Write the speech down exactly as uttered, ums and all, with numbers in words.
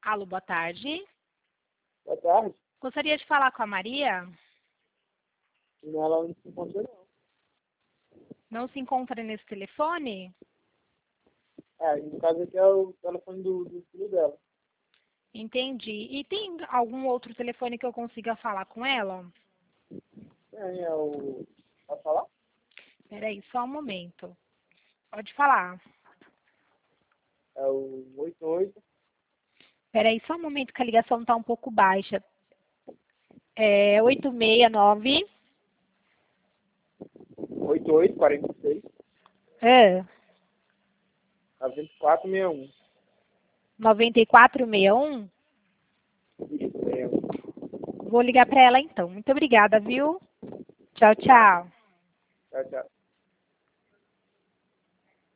Alô, boa tarde. Boa tarde. Gostaria de falar com a Maria. Não, ela não se encontra, não. Não se encontra nesse telefone? É, no caso aqui é o telefone do, do filho dela. Entendi. E tem algum outro telefone que eu consiga falar com ela? Tem, é o... Pode falar? Peraí, só um momento. Pode falar. É o oito oito. Peraí, só um momento que a ligação está um pouco baixa. É oito seis nove. oito oito, quarenta e seis, É, noventa e quatro, sessenta e um. nove quatro seis um. Isso, sessenta e um. Vou ligar para ela então. Muito obrigada, viu? Tchau, tchau. Tchau, tchau.